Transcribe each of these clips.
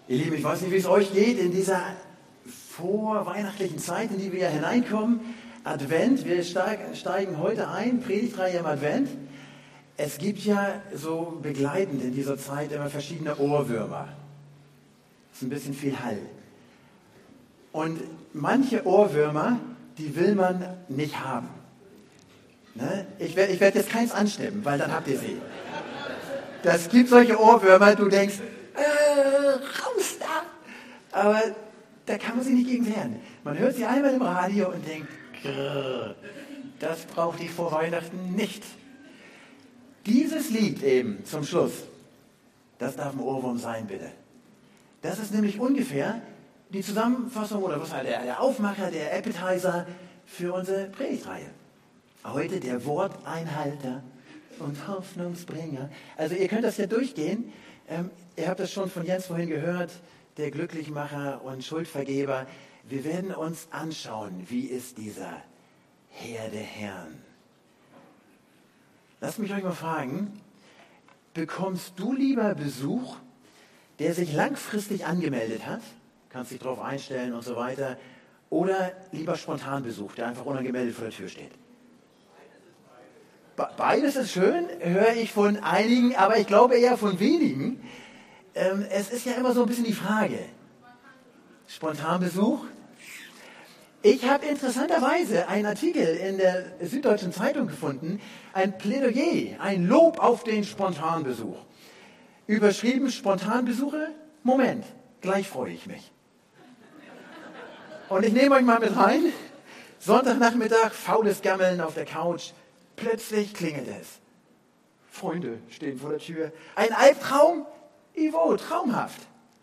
Ihr Lieben, ich weiß nicht, wie es euch geht in dieser vorweihnachtlichen Zeit, in die wir hineinkommen. Advent, wir steigen heute ein, Predigtreihe im Advent. Es gibt ja so begleitend in dieser Zeit immer verschiedene Ohrwürmer. Das ist ein bisschen viel Hall. Und manche Ohrwürmer, die will man nicht haben. Ne? Ich werd jetzt keins anstimmen, weil dann habt ihr sie. Das gibt solche Ohrwürmer, du denkst, raus da! Aber da kann man sich nicht gegen wehren. Man hört sie einmal im Radio und denkt, grrr, das brauchte ich vor Weihnachten nicht. Dieses Lied eben zum Schluss, das darf ein Ohrwurm sein, bitte. Das ist nämlich ungefähr die Zusammenfassung oder was halt der Aufmacher, der Appetizer für unsere Predigtreihe. Heute der Worteinhalter und Hoffnungsbringer. Also ihr könnt das ja durchgehen. Ihr habt das schon von Jens vorhin gehört, der Glücklichmacher und Schuldvergeber. Wir werden uns anschauen, wie ist dieser Herr der Herren. Lasst mich euch mal fragen, bekommst du lieber Besuch, der sich langfristig angemeldet hat, kannst dich darauf einstellen und so weiter, oder lieber Spontanbesuch, der einfach unangemeldet vor der Tür steht? Beides ist schön, höre ich von einigen, aber ich glaube eher von wenigen. Es ist ja immer so ein bisschen die Frage. Spontanbesuch? Ich habe interessanterweise einen Artikel in der Süddeutschen Zeitung gefunden, ein Plädoyer, ein Lob auf den Spontanbesuch. Überschrieben, Spontanbesuche? Moment, gleich freue ich mich. Und ich nehme euch mal mit rein. Sonntagnachmittag, faules Gammeln auf der Couch. Plötzlich klingelt es. Freunde stehen vor der Tür. Ein Albtraum? Ivo, traumhaft.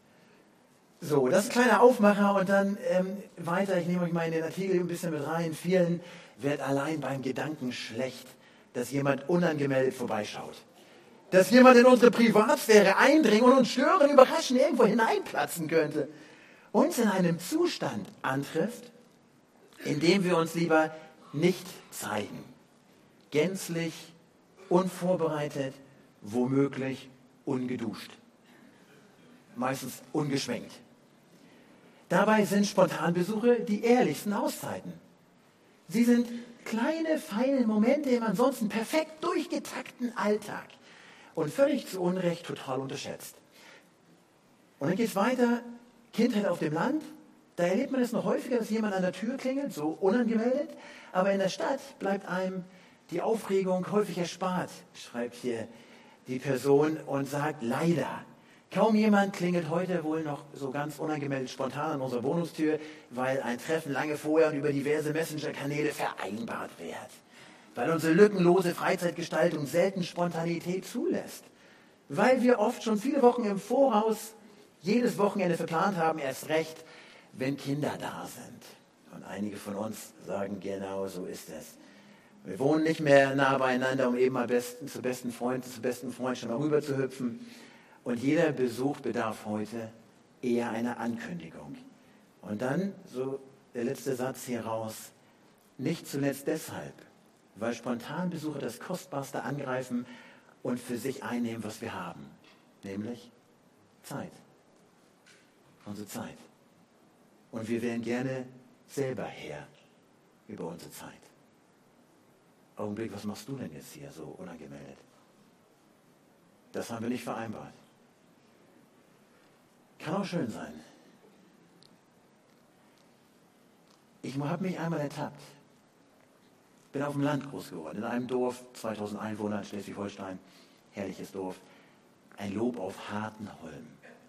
So, das ist ein kleiner Aufmacher und dann weiter. Ich nehme euch mal in den Artikel ein bisschen mit rein. Vielen wird allein beim Gedanken schlecht, dass jemand unangemeldet vorbeischaut. Dass jemand in unsere Privatsphäre eindringen und uns stören, überraschen, irgendwo hineinplatzen könnte. Uns in einem Zustand antrifft, in dem wir uns lieber nicht zeigen. Gänzlich, unvorbereitet, womöglich ungeduscht. Meistens ungeschminkt. Dabei sind Spontanbesuche die ehrlichsten Auszeiten. Sie sind kleine, feine Momente im ansonsten perfekt durchgetakten Alltag und völlig zu Unrecht total unterschätzt. Und dann geht es weiter, Kindheit auf dem Land. Da erlebt man es noch häufiger, dass jemand an der Tür klingelt, so unangemeldet. Aber in der Stadt bleibt einem die Aufregung häufig erspart, schreibt hier die Person und sagt, leider, kaum jemand klingelt heute wohl noch so ganz unangemeldet spontan an unserer Wohnungstür, weil ein Treffen lange vorher und über diverse Messenger-Kanäle vereinbart wird. Weil unsere lückenlose Freizeitgestaltung selten Spontanität zulässt. Weil wir oft schon viele Wochen im Voraus jedes Wochenende verplant haben, erst recht, wenn Kinder da sind. Und einige von uns sagen, genau so ist es. Wir wohnen nicht mehr nah beieinander, um eben mal zu besten Freund schon mal rüber zu hüpfen. Und jeder Besuch bedarf heute eher einer Ankündigung. Und dann, so der letzte Satz hier raus, nicht zuletzt deshalb, weil Spontanbesucher das Kostbarste angreifen und für sich einnehmen, was wir haben. Nämlich Zeit. Unsere Zeit. Und wir wären gerne selber Herr über unsere Zeit. Augenblick, was machst du denn jetzt hier so unangemeldet? Das haben wir nicht vereinbart. Kann auch schön sein. Ich habe mich einmal ertappt. Bin auf dem Land groß geworden, in einem Dorf, 2000 Einwohner in Schleswig-Holstein. Herrliches Dorf. Ein Lob auf Hartenholm.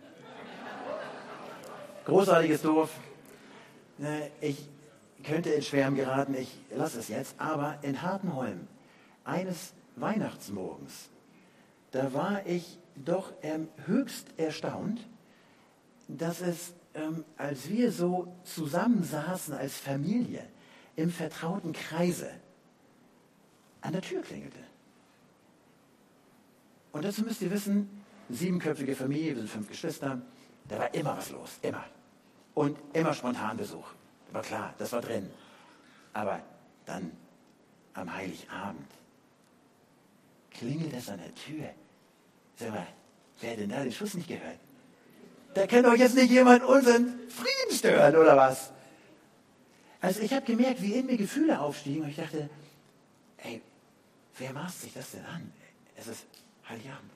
Großartiges Dorf. Ich könnte in Schwärmen geraten, ich lasse es jetzt, aber in Hartenholm, eines Weihnachtsmorgens, da war ich doch höchst erstaunt, dass es, als wir so zusammensaßen als Familie im vertrauten Kreise, an der Tür klingelte. Und dazu müsst ihr wissen, 7-köpfige Familie, wir sind 5 Geschwister, da war immer was los, immer. Und immer Spontanbesuch. War klar, das war drin. Aber dann am Heiligabend klingelt es an der Tür. Sag mal, wer hat denn da den Schuss nicht gehört? Da kann doch jetzt nicht jemand unseren Frieden stören, oder was? Also ich habe gemerkt, wie in mir Gefühle aufstiegen und ich dachte, ey, wer maßt sich das denn an? Es ist Heiligabend.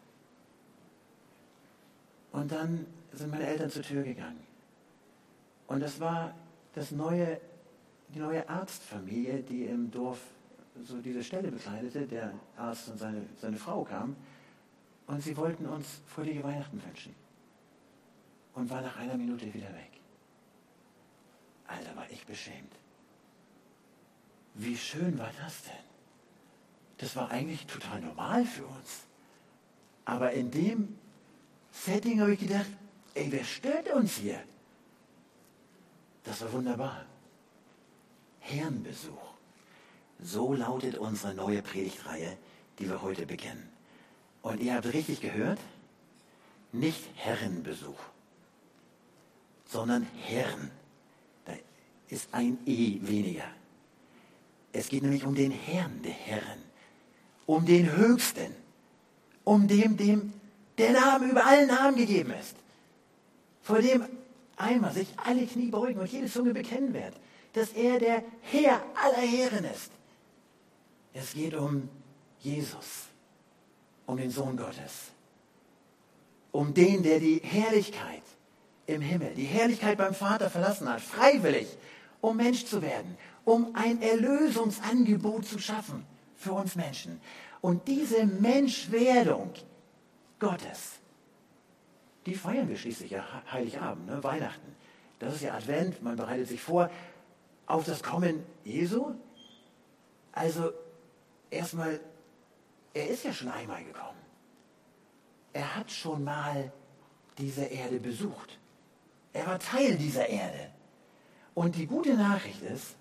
Und dann sind meine Eltern zur Tür gegangen. Und das war die neue Arztfamilie, die im Dorf so diese Stelle bekleidete. Der Arzt und seine Frau kamen. Und sie wollten uns fröhliche Weihnachten wünschen. Und war nach einer Minute wieder weg. Alter, war ich beschämt. Wie schön war das denn? Das war eigentlich total normal für uns. Aber in dem Setting habe ich gedacht, ey, wer stört uns hier? Das war wunderbar. Herrenbesuch. So lautet unsere neue Predigtreihe, die wir heute beginnen. Und ihr habt richtig gehört, nicht Herrenbesuch, sondern Herren. Da ist ein E weniger. Es geht nämlich um den Herrn der Herren, um den Höchsten, um dem der Name über allen Namen gegeben ist, vor dem einmal sich alle Knie beugen und jede Zunge bekennen wird, dass er der Herr aller Herren ist. Es geht um Jesus, um den Sohn Gottes, um den, der die Herrlichkeit im Himmel, die Herrlichkeit beim Vater verlassen hat, freiwillig, um Mensch zu werden, um ein Erlösungsangebot zu schaffen für uns Menschen. Und diese Menschwerdung Gottes, die feiern wir schließlich ja Heiligabend, ne? Weihnachten. Das ist ja Advent, man bereitet sich vor auf das Kommen Jesu. Also erstmal, er ist ja schon einmal gekommen. Er hat schon mal diese Erde besucht. Er war Teil dieser Erde. Und die gute Nachricht ist,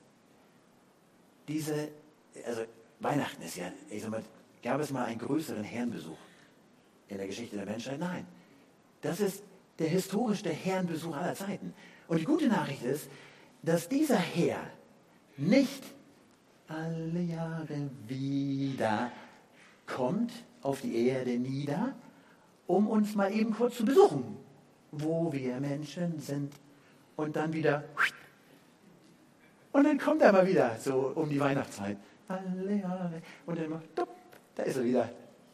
also Weihnachten ist ja, ich sag mal, gab es mal einen größeren Herrenbesuch in der Geschichte der Menschheit? Nein. Das ist der historischste Herrenbesuch aller Zeiten. Und die gute Nachricht ist, dass dieser Herr nicht alle Jahre wieder kommt auf die Erde nieder, um uns mal eben kurz zu besuchen, wo wir Menschen sind. Und dann wieder, und dann kommt er mal wieder, so um die Weihnachtszeit. Alle Jahre. Und dann mal, da ist er wieder.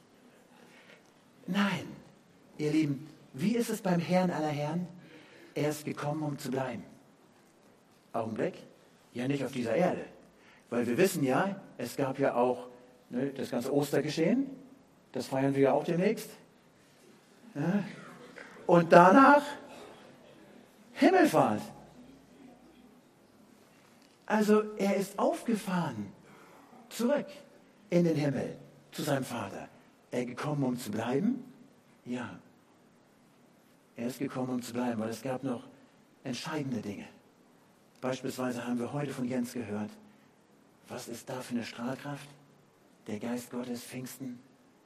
Nein, ihr Lieben, wie ist es beim Herrn aller Herren? Er ist gekommen, um zu bleiben. Augenblick, ja nicht auf dieser Erde. Weil wir wissen ja, es gab ja auch das ganze Ostergeschehen. Das feiern wir ja auch demnächst. Ja. Und danach Himmelfahrt. Also er ist aufgefahren, zurück in den Himmel, zu seinem Vater. Er ist gekommen, um zu bleiben? Ja. Er ist gekommen, um zu bleiben, weil es gab noch entscheidende Dinge. Beispielsweise haben wir heute von Jens gehört, was ist da für eine Strahlkraft? Der Geist Gottes, Pfingsten.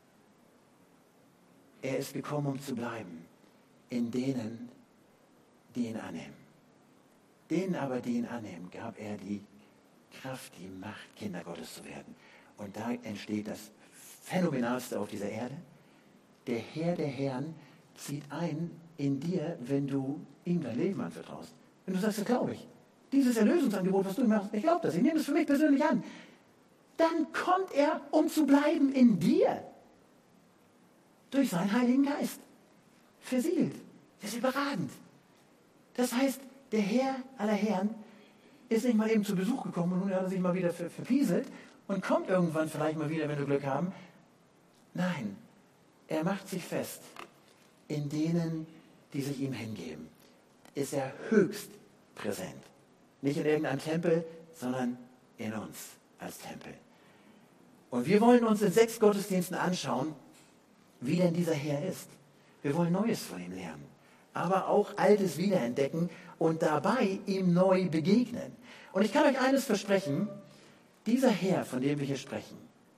Er ist gekommen, um zu bleiben, in denen, die ihn annehmen. Denen aber, die ihn annehmen, gab er die Kraft, die Macht, Kinder Gottes zu werden. Und da entsteht das Phänomenalste auf dieser Erde. Der Herr der Herren zieht ein in dir, wenn du ihm dein Leben anvertraust. Wenn du sagst, das glaube ich. Dieses Erlösungsangebot, was du machst, ich glaube das, ich nehme es für mich persönlich an. Dann kommt er, um zu bleiben in dir. Durch seinen Heiligen Geist. Versiegelt. Das ist überragend. Das heißt, der Herr aller Herren ist nicht mal eben zu Besuch gekommen und nun hat er sich mal wieder verpieselt und kommt irgendwann vielleicht mal wieder, wenn wir Glück haben. Nein, er macht sich fest in denen, die sich ihm hingeben. Ist er höchst präsent. Nicht in irgendeinem Tempel, sondern in uns als Tempel. Und wir wollen uns in 6 Gottesdiensten anschauen, wie denn dieser Herr ist. Wir wollen Neues von ihm lernen, aber auch Altes wiederentdecken und dabei ihm neu begegnen. Und ich kann euch eines versprechen, dieser Herr, von dem wir hier sprechen,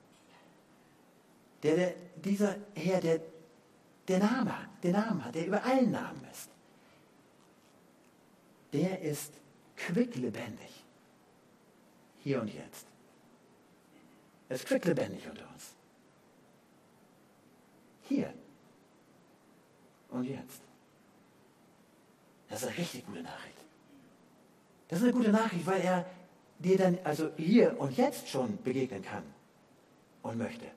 dieser Herr, der Namen hat, der über allen Namen ist, der ist quicklebendig. Hier und jetzt. Er ist quicklebendig unter uns. Hier und jetzt. Das ist eine richtig gute Nachricht. Das ist eine gute Nachricht, weil er dir dann also hier und jetzt schon begegnen kann und möchte.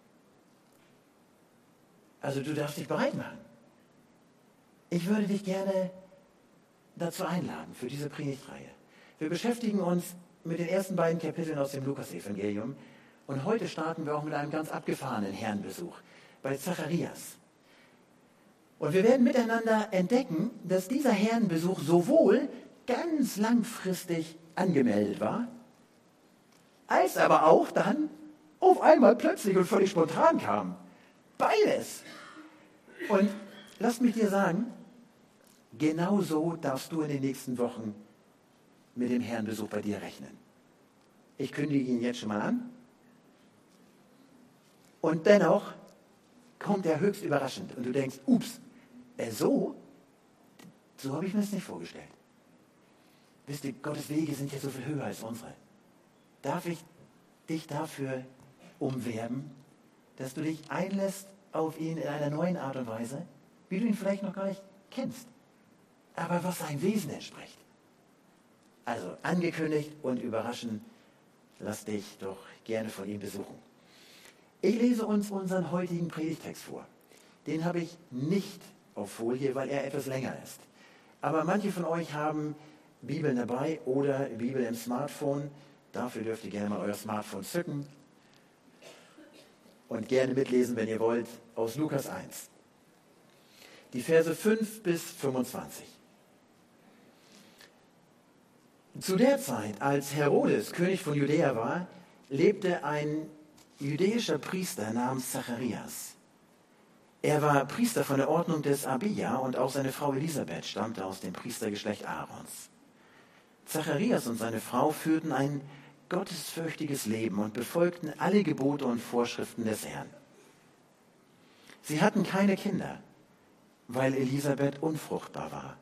Also du darfst dich bereit machen. Ich würde dich gerne dazu einladen für diese Predigtreihe. Wir beschäftigen uns mit den ersten beiden Kapiteln aus dem Lukas-Evangelium und heute starten wir auch mit einem ganz abgefahrenen Herrenbesuch bei Zacharias. Und wir werden miteinander entdecken, dass dieser Herrenbesuch sowohl ganz langfristig angemeldet war, als aber auch dann auf einmal plötzlich und völlig spontan kam. Beides. Und lass mich dir sagen, genau so darfst du in den nächsten Wochen mit dem Herrenbesuch bei dir rechnen. Ich kündige ihn jetzt schon mal an. Und dennoch kommt er höchst überraschend. Und du denkst, ups, so habe ich mir das nicht vorgestellt. Wisst ihr, Gottes Wege sind ja so viel höher als unsere. Darf ich dich dafür umwerben, dass du dich einlässt auf ihn in einer neuen Art und Weise, wie du ihn vielleicht noch gar nicht kennst, aber was sein Wesen entspricht. Also angekündigt und überraschend, lass dich doch gerne von ihm besuchen. Ich lese uns unseren heutigen Predigtext vor. Den habe ich nicht auf Folie, weil er etwas länger ist. Aber manche von euch haben Bibeln dabei oder Bibel im Smartphone. Dafür dürft ihr gerne mal euer Smartphone zücken und gerne mitlesen, wenn ihr wollt, aus Lukas 1. Die Verse 5 bis 25. Zu der Zeit, als Herodes König von Judäa war, lebte ein jüdischer Priester namens Zacharias. Er war Priester von der Ordnung des Abia und auch seine Frau Elisabeth stammte aus dem Priestergeschlecht Aarons. Zacharias und seine Frau führten ein gottesfürchtiges Leben und befolgten alle Gebote und Vorschriften des Herrn. Sie hatten keine Kinder, weil Elisabeth unfruchtbar war.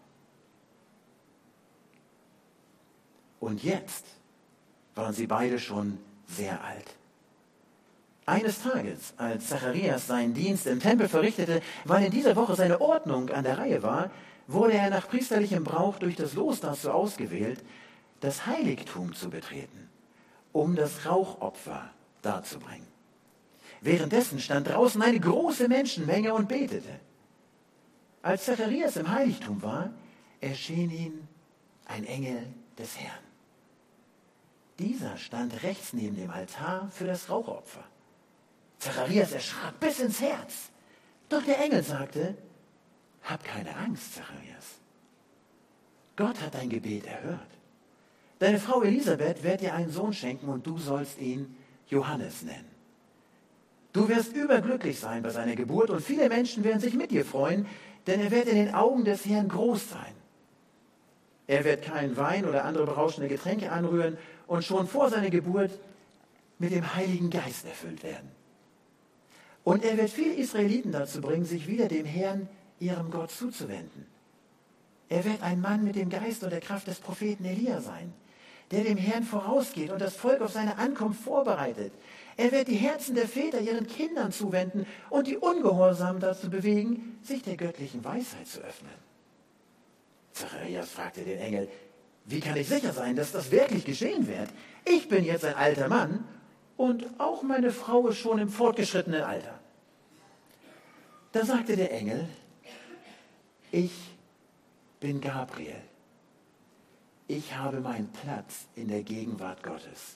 Und jetzt waren sie beide schon sehr alt. Eines Tages, als Zacharias seinen Dienst im Tempel verrichtete, weil in dieser Woche seine Ordnung an der Reihe war, wurde er nach priesterlichem Brauch durch das Los dazu ausgewählt, das Heiligtum zu betreten, um das Rauchopfer darzubringen. Währenddessen stand draußen eine große Menschenmenge und betete. Als Zacharias im Heiligtum war, erschien ihm ein Engel des Herrn. Dieser stand rechts neben dem Altar für das Rauchopfer. Zacharias erschrak bis ins Herz. Doch der Engel sagte, hab keine Angst, Zacharias. Gott hat dein Gebet erhört. Deine Frau Elisabeth wird dir einen Sohn schenken und du sollst ihn Johannes nennen. Du wirst überglücklich sein bei seiner Geburt und viele Menschen werden sich mit dir freuen, denn er wird in den Augen des Herrn groß sein. Er wird keinen Wein oder andere berauschende Getränke anrühren und schon vor seiner Geburt mit dem Heiligen Geist erfüllt werden. Und er wird viele Israeliten dazu bringen, sich wieder dem Herrn, ihrem Gott, zuzuwenden. Er wird ein Mann mit dem Geist und der Kraft des Propheten Elia sein, der dem Herrn vorausgeht und das Volk auf seine Ankunft vorbereitet. Er wird die Herzen der Väter ihren Kindern zuwenden und die Ungehorsamen dazu bewegen, sich der göttlichen Weisheit zu öffnen. Zacharias fragte den Engel, wie kann ich sicher sein, dass das wirklich geschehen wird? Ich bin jetzt ein alter Mann und auch meine Frau ist schon im fortgeschrittenen Alter. Da sagte der Engel, ich bin Gabriel. Ich habe meinen Platz in der Gegenwart Gottes.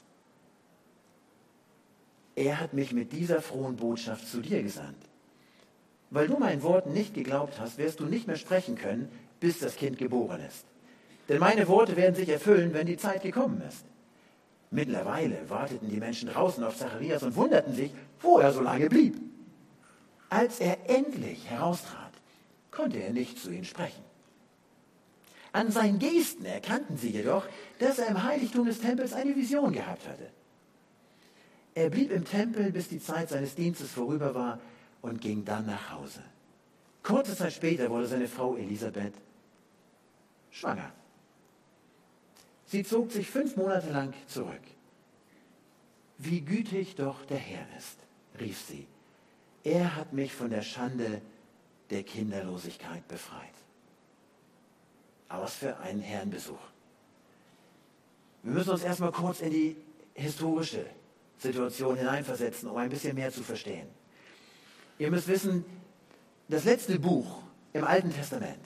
Er hat mich mit dieser frohen Botschaft zu dir gesandt. Weil du meinen Worten nicht geglaubt hast, wirst du nicht mehr sprechen können, bis das Kind geboren ist. Denn meine Worte werden sich erfüllen, wenn die Zeit gekommen ist. Mittlerweile warteten die Menschen draußen auf Zacharias und wunderten sich, wo er so lange blieb. Als er endlich heraustrat, konnte er nicht zu ihnen sprechen. An seinen Gesten erkannten sie jedoch, dass er im Heiligtum des Tempels eine Vision gehabt hatte. Er blieb im Tempel, bis die Zeit seines Dienstes vorüber war und ging dann nach Hause. Kurze Zeit später wurde seine Frau Elisabeth schwanger. Sie zog sich 5 Monate lang zurück. Wie gütig doch der Herr ist, rief sie. Er hat mich von der Schande der Kinderlosigkeit befreit. aus für einen Herrenbesuch. Wir müssen uns erstmal kurz in die historische Situation hineinversetzen, um ein bisschen mehr zu verstehen. Ihr müsst wissen, das letzte Buch im Alten Testament,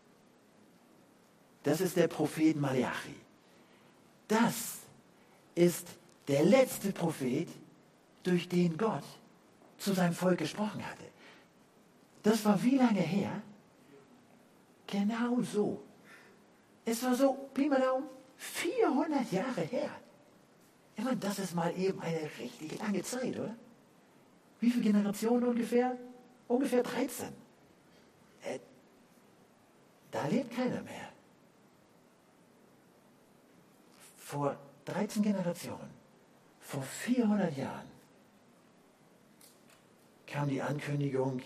das ist der Prophet Malachi. Das ist der letzte Prophet, durch den Gott zu seinem Volk gesprochen hatte. Das war wie lange her? Genau so. Es war so, Pi mal Daumen, 400 Jahre her. Ich meine, das ist mal eben eine richtig lange Zeit, oder? Wie viele Generationen ungefähr? Ungefähr 13. Da lebt keiner mehr. Vor 13 Generationen, vor 400 Jahren, kam die Ankündigung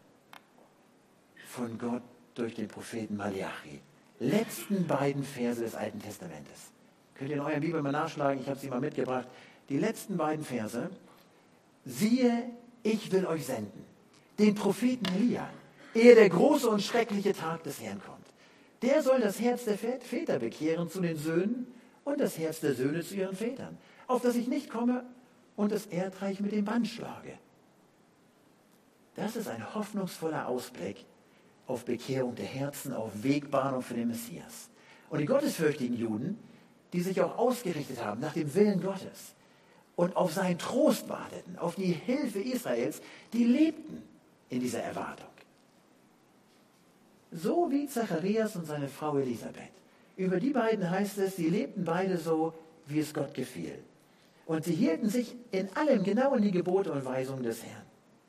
von Gott durch den Propheten Malachi. Letzten beiden Verse des Alten Testamentes. Könnt ihr in eurer Bibel mal nachschlagen, ich habe sie mal mitgebracht. Die letzten beiden Verse. Siehe, ich will euch senden, den Propheten Elia, ehe der große und schreckliche Tag des Herrn kommt. Der soll das Herz der Väter bekehren zu den Söhnen und das Herz der Söhne zu ihren Vätern, auf dass ich nicht komme und das Erdreich mit dem Bann schlage. Das ist ein hoffnungsvoller Ausblick auf Bekehrung der Herzen, auf Wegbahnung für den Messias. Und die gottesfürchtigen Juden, die sich auch ausgerichtet haben nach dem Willen Gottes und auf seinen Trost warteten, auf die Hilfe Israels, die lebten in dieser Erwartung. So wie Zacharias und seine Frau Elisabeth. Über die beiden heißt es, sie lebten beide so, wie es Gott gefiel. Und sie hielten sich in allem genau an die Gebote und Weisungen des Herrn.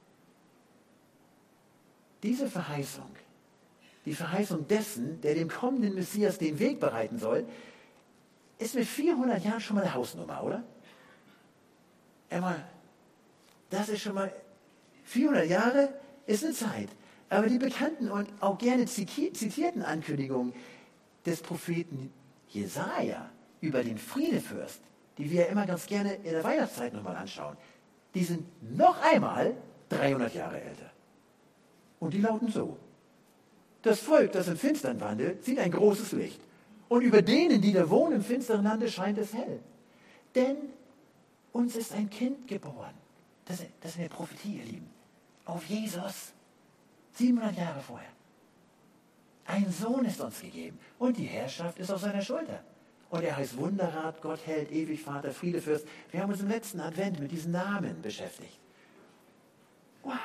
Diese Verheißung, die Verheißung dessen, der dem kommenden Messias den Weg bereiten soll, ist mit 400 Jahren schon mal eine Hausnummer, oder? Einmal, das ist schon mal, 400 Jahre ist eine Zeit. Aber die bekannten und auch gerne zitierten Ankündigungen des Propheten Jesaja über den Friedefürst, die wir ja immer ganz gerne in der Weihnachtszeit nochmal anschauen, die sind noch einmal 300 Jahre älter. Und die lauten so: Das Volk, das im Finstern wandelt, sieht ein großes Licht. Und über denen, die da wohnen im finsteren Lande, scheint es hell. Denn uns ist ein Kind geboren. Das ist eine Prophetie, ihr Lieben. Auf Jesus. 700 Jahre vorher. Ein Sohn ist uns gegeben. Und die Herrschaft ist auf seiner Schulter. Und er heißt Wunderrat, Gott hält, ewig Vater, Friedefürst. Wir haben uns im letzten Advent mit diesen Namen beschäftigt. Wow.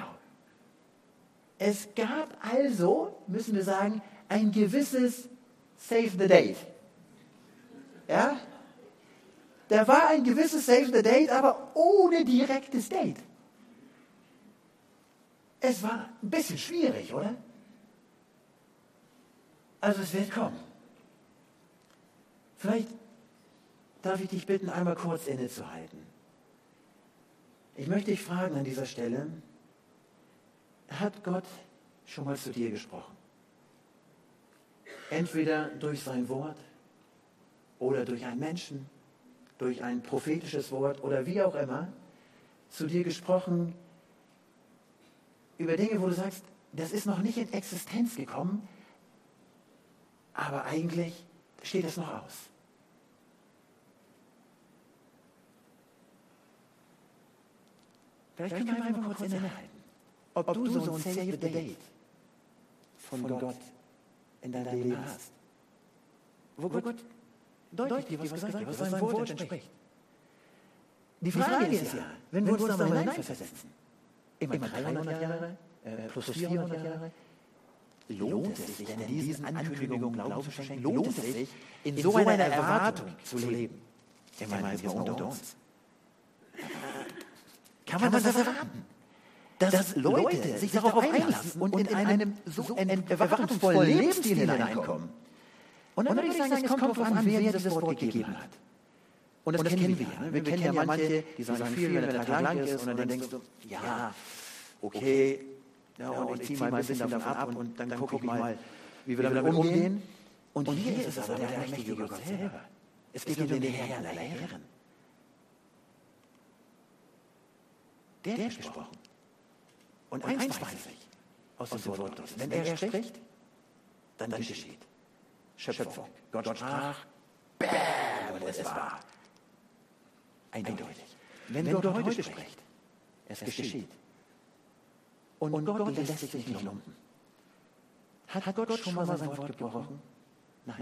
Es gab also, müssen wir sagen, ein gewisses Save the Date. Ja? Da war ein gewisses Save the Date, aber ohne direktes Date. Es war ein bisschen schwierig, oder? Also es wird kommen. Vielleicht darf ich dich bitten, einmal kurz innezuhalten. Ich möchte dich fragen an dieser Stelle, hat Gott schon mal zu dir gesprochen? Entweder durch sein Wort oder durch einen Menschen, durch ein prophetisches Wort oder wie auch immer, zu dir gesprochen über Dinge, wo du sagst, das ist noch nicht in Existenz gekommen, aber eigentlich steht es noch aus. Vielleicht können wir einfach kurz innehalten. Ob du so ein Save the Date von Gott in deinem Leben hast. Wo Gott deutlich dir was gesagt hat, was seinem Wort entspricht. Die Frage ist ja, wenn wir uns da mal hineinversetzen, immer 300 Jahre, plus 400 Jahre, lohnt es sich denn diesen Ankündigungen Glauben zu schenken? Lohnt es sich, in so einer Erwartung zu leben? Ich meine, jetzt mal unter uns. Kann man das erwarten? Dass Leute sich darauf einlassen und in einem so erwartungsvollen Lebensstil hineinkommen. Und dann würde ich sagen, es kommt darauf an, wer das Wort gegeben hat. Und das kennen wir. Ne? Wir kennen ja manche, die sagen viel, wenn der Tag lang ist, und dann denkst du, ja, okay, ja, und ich ziehe mal ein bisschen davon ab und dann gucke ich mal, wie wir damit umgehen. Und hier ist es aber der mächtige Gott selber. Es geht um den Herrn aller Herren. Der hat gesprochen. Und eins weiß ich aus dem Wort Gottes: Wenn er spricht, dann geschieht. Schöpfung. Gott sprach, bäm, und es war. Eindeutig. Wenn Gott heute spricht, es geschieht. Und Gott lässt sich nicht lumpen. Hat Gott schon mal sein Wort gebrochen? Nein.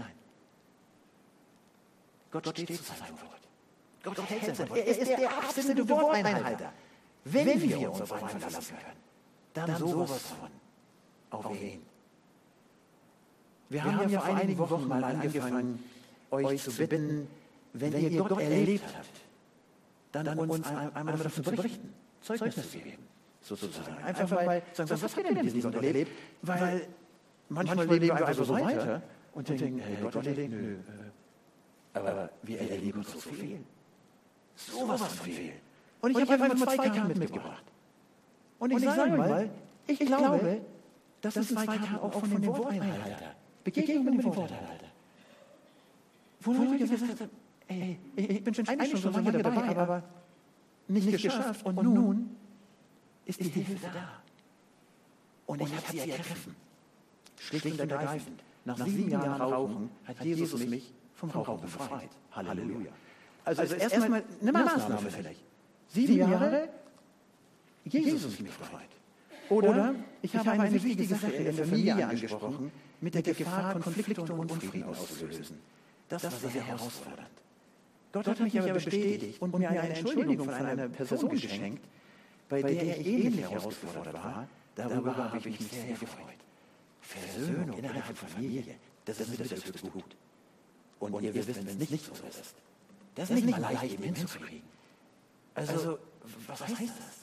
Gott steht zu seinem Wort. Gott hält sein Wort. Er ist der absolute Worteinhalter. Wenn wir uns auf einen verlassen können, dann sowas von auf ihn. Wir haben ja vor einigen Wochen mal angefangen, euch zu bitten, wenn ihr Gott erlebt habt, dann uns einmal davon zu berichten, Zeugnis zu geben, sozusagen. Einfach mal sagen, was habt ihr denn mit diesem Gott erlebt? Weil manchmal leben wir einfach so weiter und denken, Gott erlebt, nö. Aber wir erleben so viel. Sowas von viel. Und ich habe einfach mal 2 Karten mitgebracht. Und ich sage mal, ich glaube, das sind 2 Karten auch von dem Worteinhalter. Begegnung mit dem Worteinhalter. Wo Leute gesagt haben, ey, ich bin schon eigentlich schon so lange dabei, aber nicht geschafft. Und nun ist die Hilfe da. Und ich habe sie ergriffen. Schlicht und ergreifend. Nach 7 Jahren Rauchen hat Jesus mich vom Rauchen befreit. Halleluja. Also erstmal eine Maßnahme vielleicht. 7 Jahre, Jesus mich befreit. Oder ich habe eine wichtige Sache in der Familie angesprochen, mit der Gefahr, Konflikte und Unfrieden auszulösen. Das war sehr herausfordernd. Gott hat mich aber bestätigt und mir eine Entschuldigung von einer Person geschenkt, bei der ich ähnlich herausgefordert war. Darüber habe ich mich sehr gefreut. Versöhnung innerhalb von Familie, das ist das höchste Gut. Und ihr wisst, wenn es nicht so ist, das ist nicht mal leicht eben hinzukriegen. Also, was heißt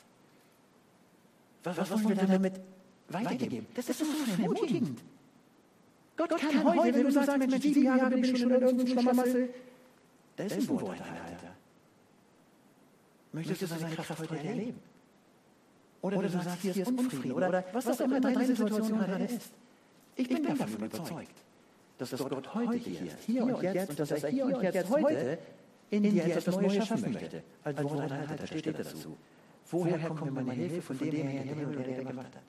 das? Was wollen wir damit weitergeben? Das ist so ermutigend. Gott kann heute, wenn du sagst, Mensch, 7 Jahre bin ich schon in irgendeinem Schlamassel, da ist ein Worteinhalter. Möchtest du seine Kraft heute erleben? Oder du sagst, hier ist Unfrieden, oder was auch immer deine Situation gerade ist. Ich bin davon überzeugt, dass Gott heute hier und jetzt, und dass er hier und jetzt heute in dir etwas Neues schaffen möchte. Als Worteinhalter steht dazu. Woher kommt mir meine Hilfe, von dem her Himmel und Erde gemacht hat?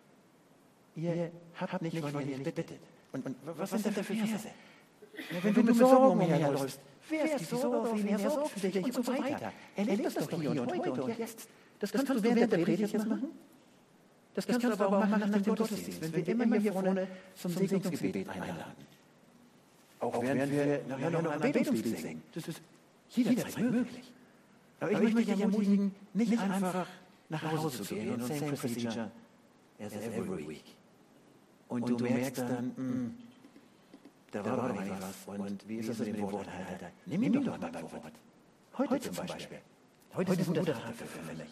Ihr habt nicht, weil ihr nicht bittet. Und was sind das für Verse? Wenn du mit Sorgen umherläufst, wer ist die Sorge auf ihn, er sorgt für dich und so weiter. Erleb das doch hier und heute und jetzt. Das kannst du während der Predigt jetzt machen. Das kannst du aber auch machen nach dem Gottesdienst, wenn wir immer hier vorne zum Segnungsgebet einladen. Auch während wir nachher noch ein Betungslied singen. Das ist jederzeit möglich. Aber ich möchte dich ermutigen, nicht einfach nach Hause zu gehen und same procedure as every week. Und du merkst dann, da war doch was. Und wie ist das mit dem Worteinhalter? Nimm ihn doch mal beim Wort. Heute zum Beispiel. Heute ist ein guter Tag für mich.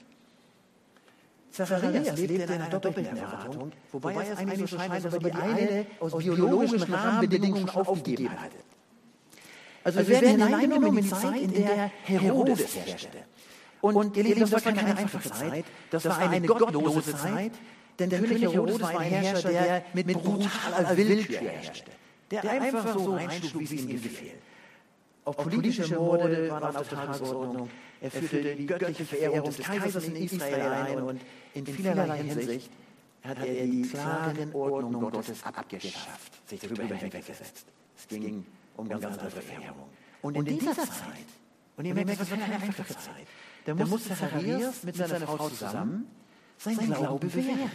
Zacharias lebt in einer doppelten Erwartung, wobei es eigentlich so scheint, als ob er die eine aus biologischen Rahmenbedingungen schon aufgegeben hatte. Also wir werden hineingenommen in die Zeit, in der Herodes herrschte. Und ihr Lieben, das war keine einfache Zeit, das war eine gottlose Zeit, denn der König Herodes war ein Herrscher, der mit brutaler Willkür herrschte, der einfach so reinschlug, wie es ihm gefiel. Auch politische Morde waren auf der Tagesordnung. Er führte die göttliche Verehrung des Kaisers in Israel ein und in vielerlei Hinsicht hat er die klaren Ordnung Gottes abgeschafft, sich darüber hinweggesetzt. Es ging um ganz andere Verehrung. Und in dieser Zeit, und ihr merkt, es war keine einfache Zeit, da muss Zacharias mit seiner Frau zusammen sein Glauben bewähren.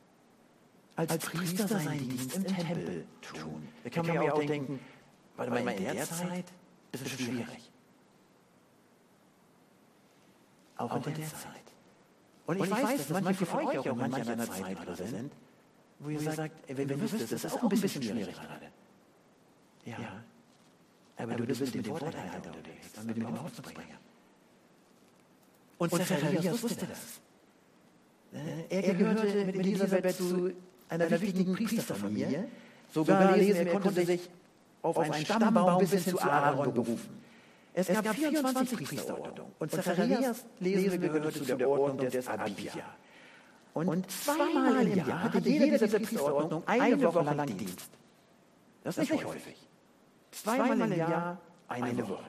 Als Priester seinen Dienst im Tempel tun. Da kann man ja auch denken, warte mal, in der Zeit ist es schwierig. Auch in der Zeit. Und ich weiß, dass manche von euch auch in manch einer Zeit gerade sind, wo ihr sagt, wenn du wüsstest, das ist auch ein bisschen schwierig gerade. Ja, aber du bist mit dem Worteinhalter unterwegs, dann mit dem Hoffnungsbringer. Und Zacharias wusste das. Er gehörte mit Elisabeth zu einer wichtigen Priesterfamilie. Sogar lesen wir, er konnte sich auf einen Stammbaum bis hin zu Aaron berufen. Es gab 24 Priesterordnungen. Und Zacharias, lesen wir, gehörte zu der Ordnung des Abia. Und 2-mal im Jahr hatte jeder dieser Priesterordnung eine Woche lang Dienst. Das ist nicht häufig. 2-mal im Jahr eine Woche.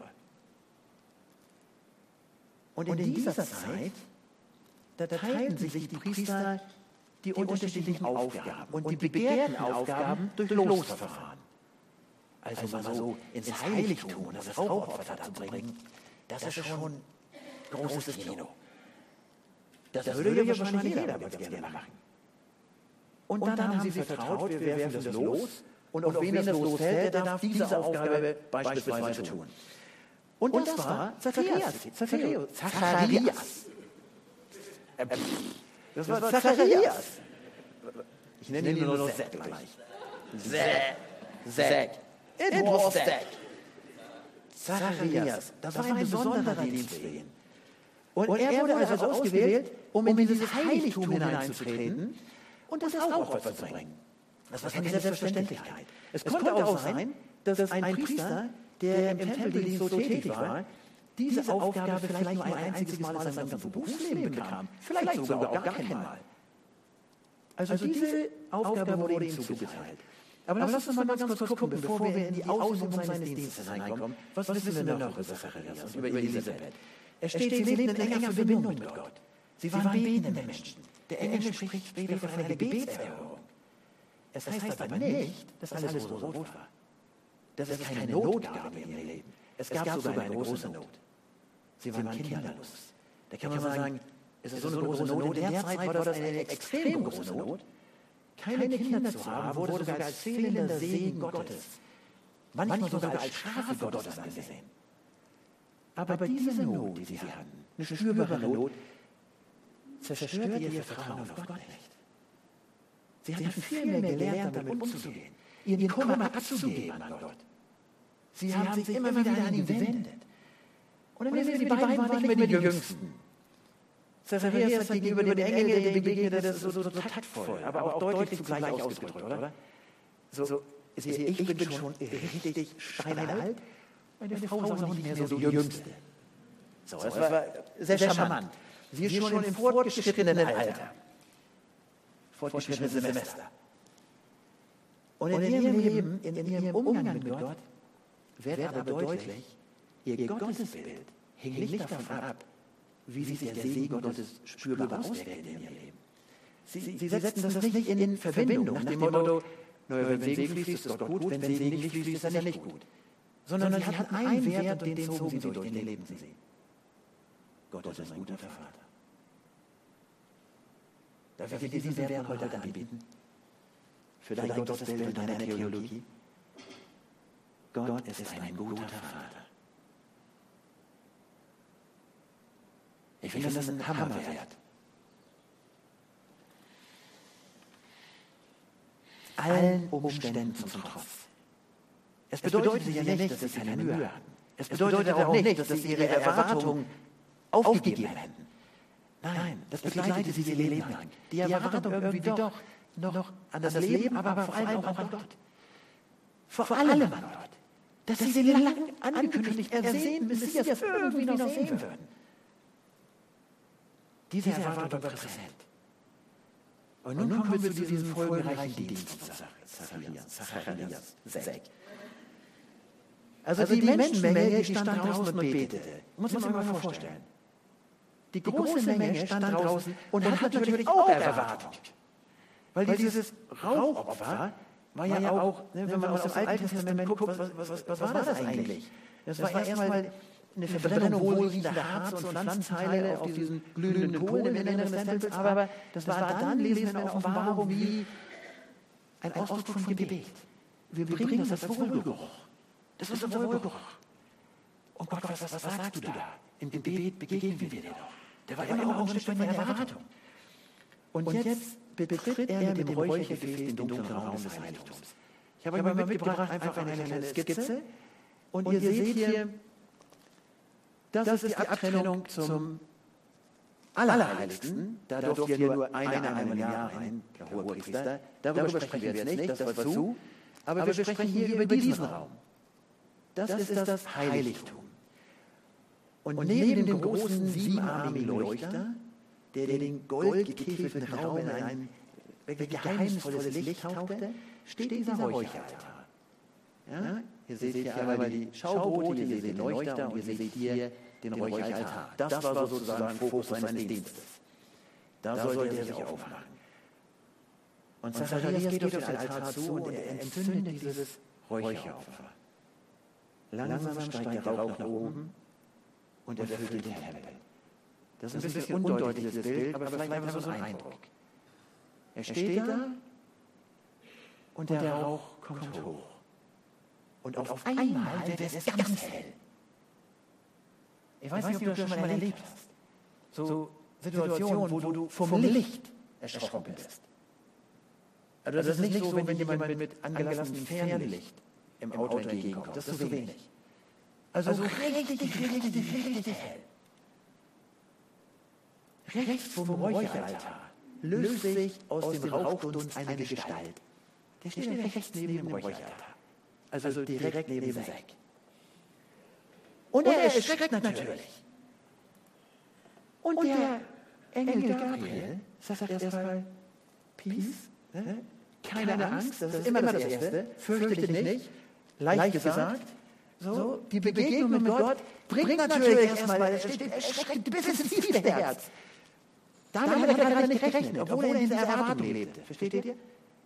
Und in dieser Zeit, da teilten sich die Priester die unterschiedlichen Aufgaben und die begehrten Aufgaben durch Losverfahren. also mal so ins Heiligtum und das Rauchopfer zu bringen, das ist schon großes Kino. Das würde ja wahrscheinlich jeder gerne machen. Und dann haben sie vertraut, wir werfen das los. Und auf wen das losfällt, der darf diese Aufgabe beispielsweise tun. Und das war Zacharias. Das war Zacharias. Ich nenne ihn nur noch Zack gleich. Zack. It was Zack. Zacharias. Das war ein besonderer Dienst für ihn. Und er wurde also ausgewählt, um in dieses Heiligtum hineinzutreten und das Rauchopfer zu bringen. Das war keine Selbstverständlichkeit. Es konnte auch sein, dass ein Priester, der im Tempeldienst so tätig war, diese Aufgabe vielleicht nur ein einziges Mal in seinem ganzen Berufsleben bekam. Vielleicht sogar auch gar kein Mal. Also diese Aufgabe wurde ihm zugeteilt. Aber lass uns mal ganz kurz gucken, bevor wir in die Ausübung seines Dienstes hineinkommen. Was wissen wir noch über Zacharias und über Elisabeth? Es steht, sie lebten in enger Verbindung mit Gott. Sie waren betende Menschen. Der Engel spricht später von einer Gebetserhörung. Es heißt aber nicht, dass alles rot war. Dass es keine Not gab in ihrem Leben. Es gab sogar eine große Not. Sie waren kinderlos. Da kann man sagen, es ist so eine große Not. In der Zeit war das eine extrem große Not. Keine Kinder zu haben, wurde sogar als fehlender Segen Gottes. Manchmal sogar als Strafe Gottes angesehen. Aber diese Not, die sie hatten, eine spürbare Not, zerstörte ihr Vertrauen auf Gott nicht. Sie hatten viel mehr gelernt, damit umzugehen, ihren Kummer abzugeben an Gott. Sie haben sich immer wieder an ihn gewendet. Und dann wissen wir, die beiden waren nicht mehr die Jüngsten. Zacharias hat gegenüber dem Engel, der ihm begegnete, das ist so taktvoll, aber auch deutlich zugleich ausgedrückt, oder? Ich bin schon richtig steinalt. Meine Frau ist auch nicht mehr so die Jüngste. So, das war sehr charmant. Sie ist schon im fortgeschrittenen Alter. Fortgeschrittenes Semester. Und in ihrem Leben, in ihrem Umgang mit Gott, wird aber deutlich, ihr Gottesbild hing nicht davon ab, wie sich der Segen Gottes spürbar auswirkt in ihrem Leben. Sie setzten das nicht in Verbindung nach dem Motto, wenn Segen fließt, ist Gott gut, wenn Segen nicht fließt, ist er nicht gut. Sondern sie hatten einen Wert und den zogen sie durch, den lebten sie. Gott ist ein guter Vater. Darf ich dir diesen Wert heute anbieten? Für dein Gottesbild und deine Theologie? Gott ist ein guter Vater. Ich finde, das ist ein Hammerwert. Allen Umständen zum Trotz. Es bedeutet ja nicht, dass sie keine Mühe hatten. Es bedeutet auch nicht, dass sie ihre Erwartungen aufgegeben hätten. Nein, das begleitete sie ihr Leben lang. Die Erwartung irgendwie doch noch an das Leben, aber vor allem auch an Gott. Vor allem an Gott. Dass sie den lang angekündigt ersehnten Messias irgendwie noch sehen würden. Diese Erwartung war präsent. Und nun kommen wir zu diesem folgenreichen Dienst von Zacharias, Zack. Also die Menschenmenge, die stand draußen und betete. Muss man sich mal vorstellen. Die große Menge stand draußen und hat natürlich auch Erwartung. Weil dieses Rauchopfer war ja auch, wenn man aus dem Alten Testament guckt, was war das eigentlich? Das war erstmal eine Verbrennung wohlriechender Harz- und Pflanzenteile auf diesen glühenden Kohlen im Inneren des Tempels, aber das war dann, lesen wir in der Offenbarung, wie ein Ausdruck von Gebet. Wir bringen das als Wohlgeruch. Das ist unser Wohlgeruch. Und Gott, was sagst du da? Im Gebet begegnen wir dir doch. Der war immer auch ein Stück meiner Erwartung. Und jetzt betritt er mit dem Räuchergefäß den dunklen Raum des Heiligtums. Ich habe euch mal mitgebracht, einfach eine kleine Skizze. Und ihr seht hier, das ist die Abtrennung zum Allerheiligsten. Da durfte ja nur einmal im Jahr rein, der Hohepriester. Darüber sprechen wir jetzt nicht, das war zu. Aber wir sprechen hier über diesen Raum. Das ist das Heiligtum. Und neben dem großen siebenarmigen Leuchter, der den goldgetäfelten Raum in ein geheimnisvolles Licht tauchte, steht dieser Räucheraltar. Ja? Ihr seht hier einmal die Schaubrote, ihr seht den Leuchter und ihr seht hier den Räucheraltar. Das war sozusagen Fokus seines Dienstes. Da sollte er sich aufmachen. Und Zacharias geht auf den Altar zu und er entzündet dieses Räucheropfer. Langsam steigt der Rauch nach oben und erfüllt den Tempel. Das ist ein bisschen undeutlich, dieses Bild, aber vielleicht einfach so ein Eindruck. Er steht da und der Rauch kommt hoch. Und auf einmal wird es ganz hell. Ich weiß nicht, ob du das schon mal erlebt hast. So Situationen, wo du vom Licht erschrocken bist. Also das ist nicht so, wenn jemand mit angelassenem Fernlicht im Auto entgegenkommt. Das ist so wenig. Also richtig hell. Rechts vom Räucheraltar löst sich aus dem Rauchdunst eine Gestalt. Der steht rechts neben dem Räucheraltar. Also direkt neben Zack. Und er erschreckt natürlich. Und der Engel Gabriel sagt erstmal, Peace, ne? Keine Angst, das ist immer das Erste, fürchte dich nicht, leicht gesagt. So, die Begegnung mit Gott bringt natürlich erstmal, erschreckt bis ins tiefste Herz. Damit hat er gerade nicht gerechnet, obwohl er in dieser Erwartung lebte. Versteht ihr?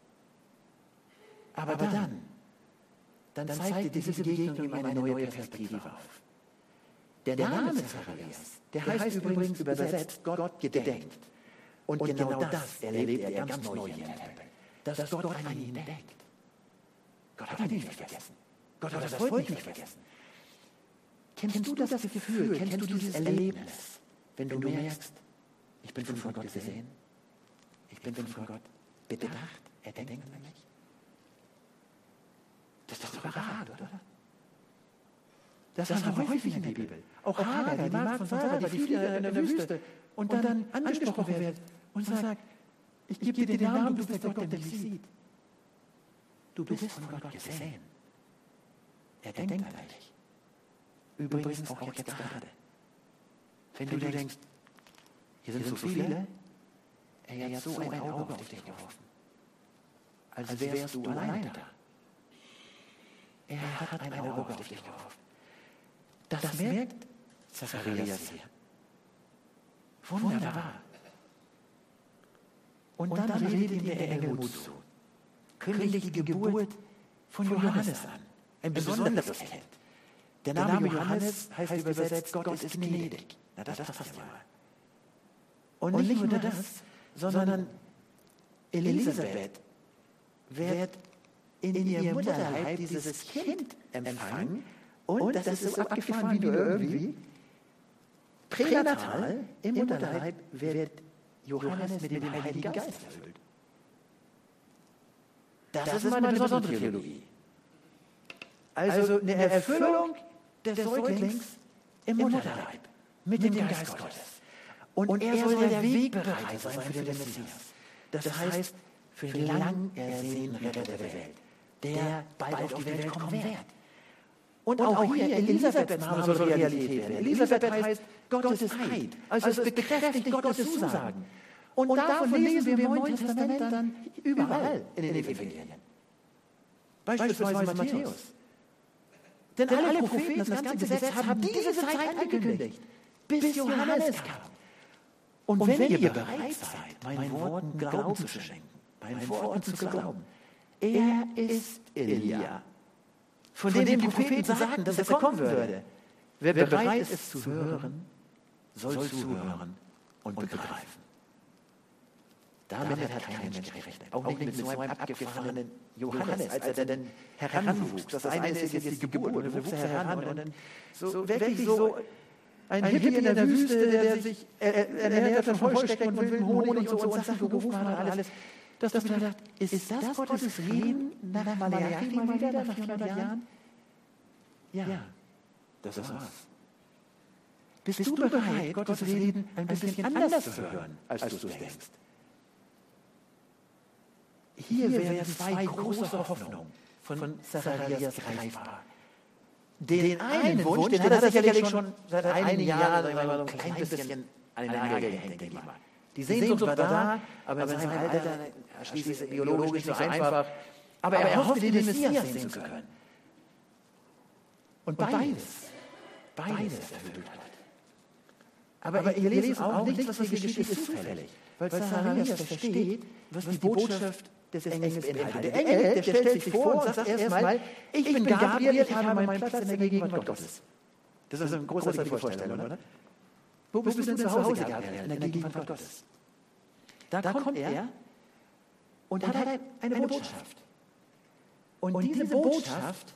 Aber dann zeigte diese Begegnung ihm eine neue Perspektive auf. Der Name Zacharias, der heißt übrigens übersetzt Gott gedenkt. Und genau das erlebte er ganz neu im Tempel. Dass Gott an ihn denkt. Gott hat ihn nicht vergessen. Gott hat das Volk nicht vergessen. Kennst du das Gefühl, kennst du dieses Erlebnis, wenn du merkst, ich bin von Gott gesehen, ich bin von Gott bedacht, er denkt an mich? Das ist doch überragend, oder? Das haben wir häufig in der Bibel. Auch Hagar, die Magd von Sarah, die flieht in der Wüste und dann angesprochen wird und sagt, ich gebe dir den Namen, du bist der Gott, der mich sieht. Du bist von Gott gesehen. Er denkt an dich. Übrigens auch jetzt gerade. Wenn du denkst, hier sind so viele, er hat so ein Auge auf dich geworfen. Als wärst du alleine da. Er hat ein Auge auf dich geworfen. Das merkt Zacharias hier. Wunderbar. Und dann redet ihm der Engel Mut zu. Kündigt die Geburt von Johannes an. Ein besonderes Kind. Der Name Johannes heißt übersetzt, Gott ist gnädig. Na, das passt ja mal. Und nicht nur das, sondern Elisabeth wird in ihrem Mutterleib dieses Kind empfangen. Und das ist so abgefahren wie nur irgendwie. Pränatal im Mutterleib wird Johannes mit dem Heiligen Geist erfüllt. Das ist mal eine besondere Theologie. Also eine Erfüllung des Säuglings im Mutterleib mit dem Geist Gottes. Und er soll der Wegbereiter sein für den Messias. Das heißt, für den lang ersehnten Retter der Welt, der bald auf die Welt kommen wird. Und auch hier Elisabeths Name soll Realität werden. Elisabeth heißt Gottes Eid. Also es bekräftigt Gottes Zusagen. Und davon lesen wir im Neuen Testament dann überall in den Evangelien. Beispielsweise Matthäus. Denn alle Propheten, das ganze Gesetz, haben diese Zeit angekündigt, bis Johannes kam. Und wenn ihr bereit seid, meinen Worten Glauben zu schenken, meinen Worten zu glauben, er ist Elia, von dem die Propheten sagten, dass er kommen würde. Wer bereit ist, es zu hören, soll zuhören und begreifen. Damit hat kein Mensch gerechnet. Auch nicht mit so einem abgefahrenen Johannes, als er dann heranwuchs. Das eine ist jetzt die Geburt, und dann wuchs er heran. Und dann so wirklich so ein Hippie in der Wüste, der sich ernährt von Heuschrecken und wildem Honig und so und Sachen gerufen hat und alles. Dass du gedacht, ist das Gottes Reden nach Malachi mal wieder, nach 400 Jahren? Ja, das war's. Bist du bereit, Gottes Reden ein bisschen anders zu hören, als du es denkst? Hier werden zwei große Hoffnungen von Zacharias greifbar. Den einen Wunsch, den hat er sicherlich schon seit einigen Jahren so ein klein bisschen an den Nagel gehängt, denke ich mal. Die Sehnsucht war da, aber in seinem Alter schließlich biologisch nicht so einfach. Aber er hoffte, den Messias sehen zu können. Und beides erfüllt hat. Aber wir lesen auch nichts, was hier geschieht, ist zufällig. Weil Zacharias versteht, was die Botschaft des Engels beinhaltet. Der Engel, der stellt sich vor und sagt erstmal, ich bin Gabriel, ich habe meinen Platz in der Gegenwart Gottes. Das ist eine großartige Vorstellung, oder? Wo bist du denn zu Hause, Gabriel, in der Gegenwart Gottes? Da kommt er und hat eine Botschaft. Und diese Botschaft,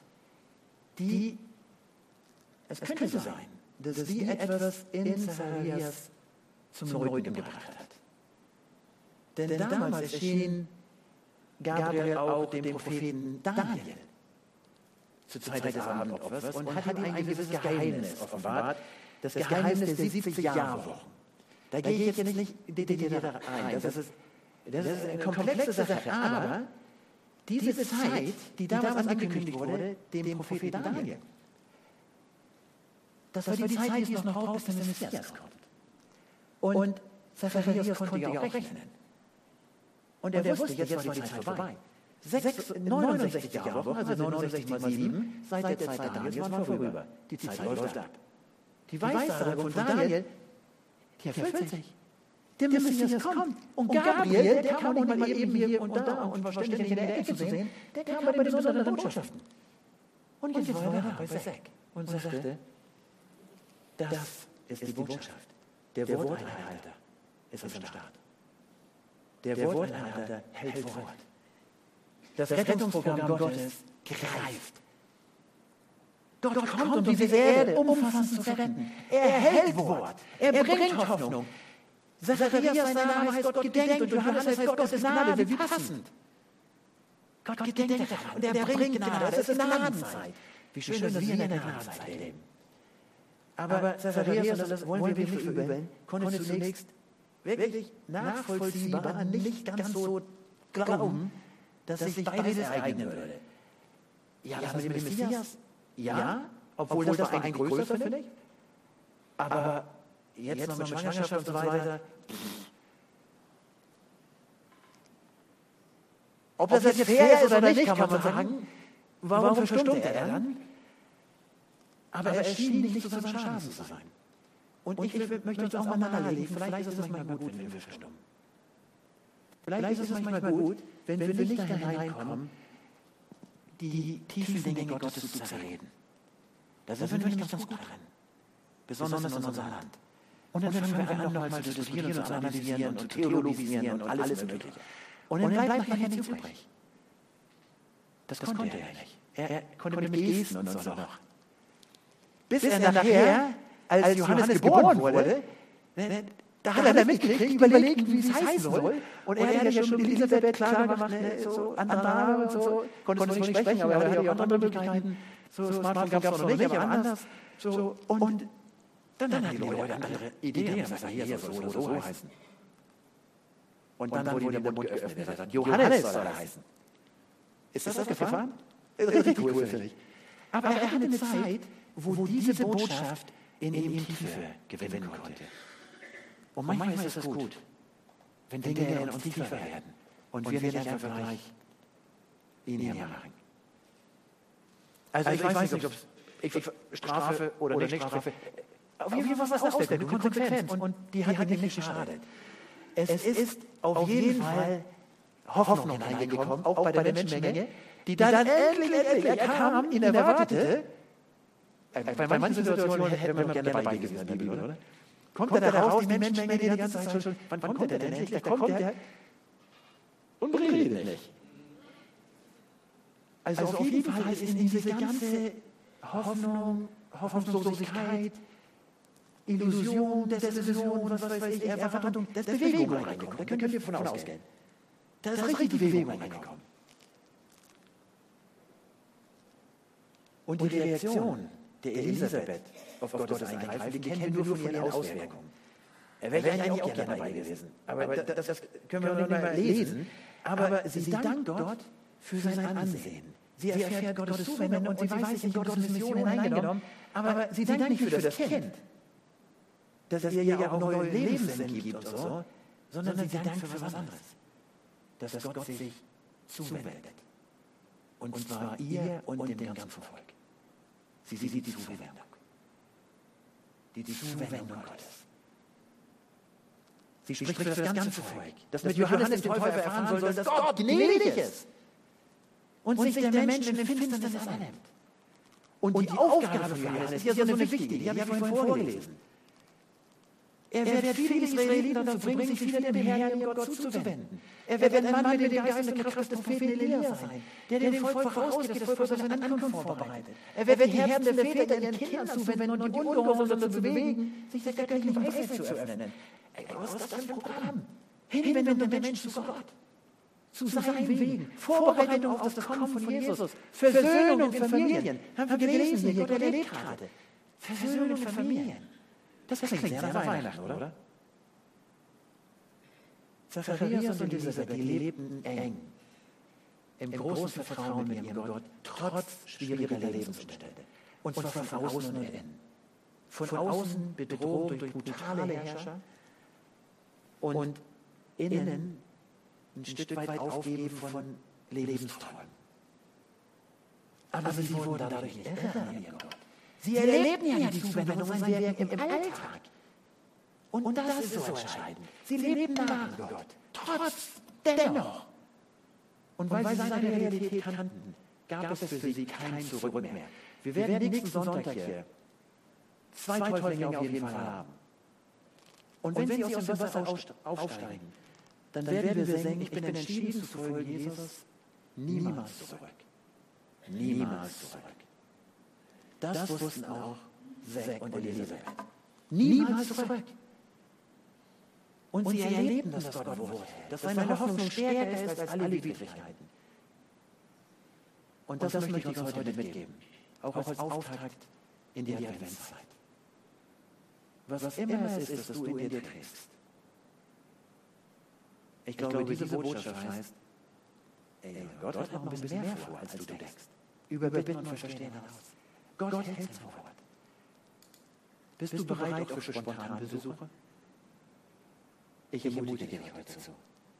es könnte sein, dass sie etwas in Zacharias zum Läuten gebracht hat. Denn damals erschien Gabriel auch dem Propheten Daniel zur Zeit des Abendopfers und hat ihm ein gewisses Geheimnis offenbart, das Geheimnis der 70 Jahrwochen. Da gehe ich jetzt nicht detailliert ein, das ist eine komplexe Sache, aber diese Zeit, die damals angekündigt wurde, dem Propheten Daniel, das war die Zeit, die es noch braucht, bis der Messias kommt. Und Zacharias konnte ja auch rechnen. Und er wusste, jetzt war die Zeit vorbei. 69 Jahre, also 69 mal 7, seit der Zeit Daniels waren vorüber. Die Zeit läuft ab. Die Weissagung von Daniel, die erfüllt sich. Der Messias kommt. Und Gabriel, der kam nicht mal eben hier und da und war ständig in der Ecke zu sehen, der kam bei den besonderen Botschaften. Und jetzt war er bei Zach und sagte, das ist die Botschaft. Der Worteinhalter ist am Start. Der Worteinhalter hält Wort. Das Rettungsprogramm Gottes greift. Gott kommt, um diese Erde umfassend zu retten. Er hält Wort. Er bringt Hoffnung. Zacharias, sein Name heißt Gott gedenkt und Johannes heißt Gottes Gnade. Wie passend. Gott gedenkt daran und er bringt Gnade. Es ist Gnadenzeit. Wie schön, dass wir in der Gnadenzeit leben. Aber Zacharias, und das wollen wir nicht verübeln, konnte zunächst wirklich nachvollziehbar nicht ganz so glauben, dass sich beides ereignen würde. Ja, das mit dem Messias, ja, obwohl das war eigentlich größer, finde ich. Aber jetzt noch mit Schwangerschaft und so weiter. Ob das jetzt fair ist oder nicht, kann man sagen. Warum verstummte er dann? Aber er schien nicht zu seinem Schaden zu sein. Und ich möchte uns auch mal nahelegen, vielleicht ist es manchmal gut, wenn wir verstummen. Vielleicht ist es manchmal gut, wenn wir nicht da hineinkommen, die tiefen Dinge Gottes zu zerreden. Da sind wir nämlich ganz gut drin. Besonders in unserem Land. Und dann fangen wir an, nochmal zu diskutieren und zu analysieren und zu theologisieren und alles Mögliche. Und dann bleibt nachher nichts übrig. Das konnte er nicht. Er konnte mit Gesten und so noch. Bis er nachher, als Johannes geboren wurde, da hat er mitgekriegt, überlegt, wie es heißen soll. Und er hatte ja schon Elisabeth klar gemacht, so anderer Name und so. Konnte zwar nicht sprechen, aber er hatte ja auch andere Möglichkeiten. So Smartphone gab es noch nicht, aber anders. So, und dann hatten die Leute andere Ideen. Und sagten, hier soll es so heißen. Und dann wurde ihm der Mund geöffnet. Er sagt, Johannes soll er heißen. Ist das gefahren? Richtig cool, finde ich. Aber er hatte eine Zeit, wo diese Botschaft in ihm Tiefe gewinnen konnte. Und manchmal ist es gut, wenn Dinge in uns tiefer werden und wir nicht einfach gleich ihn machen. Also ich weiß nicht, ob ich strafe oder nicht strafe. Auf jeden Fall was Auswirkungen, Konsequenz. Und die hat ihm nicht geschadet. Es ist auf jeden Fall Hoffnung hineingekommen, auch bei der Menschenmenge, die dann endlich, er kam, ihn erwartete. Bei manchen Situationen hätten wir gerne dabei gewesen in der Bibel, oder? Kommt er da raus, die Menschenmenge die ganze Zeit schon, wann kommt er denn endlich? Da kommt er und redet nicht. Also auf jeden Fall ist in diese ganze Hoffnung, Hoffnungslosigkeit, Illusion, Desillusion, was weiß ich, Erwartung, da ist Bewegung reingekommen. Da könnt ihr davon ausgehen. Da ist richtig Bewegung reingekommen. Und die Reaktion der Elisabeth auf Gottes Eingreifen, die kennen wir nur von ihren Auswirkungen. Er wäre eigentlich auch gerne dabei gewesen. Aber das können wir noch nicht mal lesen. Aber sie dankt Gott für sein Ansehen. Sie erfährt Gottes Zuwendung und sie weiß sich in Gottes Mission hineingenommen. Aber sie dankt nicht für das Kind, das ihr ja auch neue Lebenssinn gibt und so, sondern sie dankt für was anderes. Dass Gott sich zuwendet. Und zwar ihr und dem ganzen Volk. Sie sieht die Zuwendung. Die Zuwendung Gottes. Sie spricht für das ganze Volk, das mit Johannes dem Täufer erfahren soll, dass Gott gnädig ist und sich der Menschen in Finsternis annimmt. Und die Aufgabe für Johannes ist ja so eine wichtige, die habe ich vorhin vorgelesen. Er wird viele Israeliten dazu bringen, sich wieder dem Herrn, ihrem Gott zuzuwenden. Er wird ein Mann mit dem Geist und der Kraft des Propheten Elia sein, der dem Volk vorausgeht, das Volk auf seine Ankunft vorbereitet. Er wird die Herzen der Väter ihren Kindern zuwenden und die Ungehorsam dazu bewegen, sich der göttlichen Weisheit zu öffnen. Was ist das für ein Programm? Hinwendung der Menschen zu Gott, zu seinen Wegen, Vorbereitung auf das Kommen von Jesus, Versöhnung in Familien. Haben wir gelesen hier, Gott erlebt gerade. Versöhnung in Familien. Das klingt sehr nach Weihnachten, oder? Zacharias und Elisabeth, die lebten eng, im großen Vertrauen mit ihrem Gott, trotz schwieriger Lebensumstände. Und zwar von außen und innen. Von außen bedroht durch brutale Herrscher und innen ein Stück weit Aufgeben von Lebensträumen. Aber sie wurden dadurch nicht irre an ihrem Gott. Sie erleben ja die Zuwendung und sein Werk im Alltag. Und das ist so entscheidend. Sie lebten nach Gott, dennoch. Und weil sie seine Realität kannten, gab es für sie kein Zurück mehr. Wir werden nächsten Sonntag hier 2 Täuflinge auf jeden Fall haben. Und wenn sie aus dem Wasser aufsteigen, dann werden wir singen, ich bin entschieden zu folgen Jesus, niemals zurück. Niemals zurück. Das wussten auch Zack und Elisabeth. Niemals zurück. Und sie erlebten, dass Gott Wort hält, dass seine Hoffnung stärker ist als alle Widrigkeiten. Und das möchte ich uns heute mitgeben, auch als Auftakt in die Adventszeit. Was immer es ist, das du in dir trägst. Ich glaube, diese Botschaft heißt, Gott hat noch ein bisschen mehr vor, als du denkst. Über Bitten und Verstehen hinaus. Gott hält sein Wort. Bist du bereit auch für spontane Besuche? Ich ermutige dich heute zu.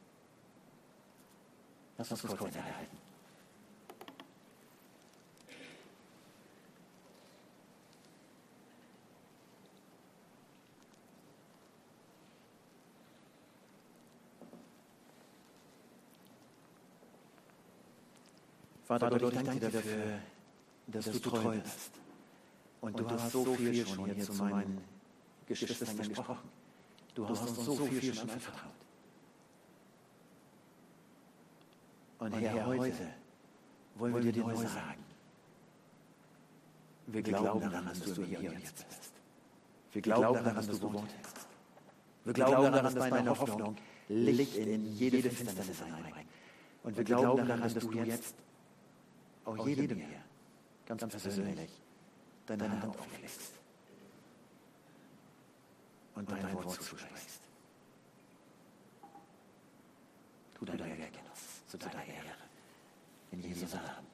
Lass uns kurz innehalten. Vater Gott, ich danke dir dafür, dass du treu bist. Und du hast so viel schon hier zu meinen Geschwistern gesprochen. Du hast uns so viel schon anvertraut. Und Herr, heute wollen wir dir neu sagen. Wir glauben daran, dass du hier und jetzt bist. Wir glauben daran, dass du Wort hältst. Wir glauben daran, dass deine Hoffnung Licht in jede Finsternis hineinbringt. Und wir glauben daran, dass du jetzt auch jedem hier, ganz persönlich, deine Hand auflegst und dein Wort zusprichst. Tu dein Werk in uns, zu deiner Ehre. In Jesu Namen.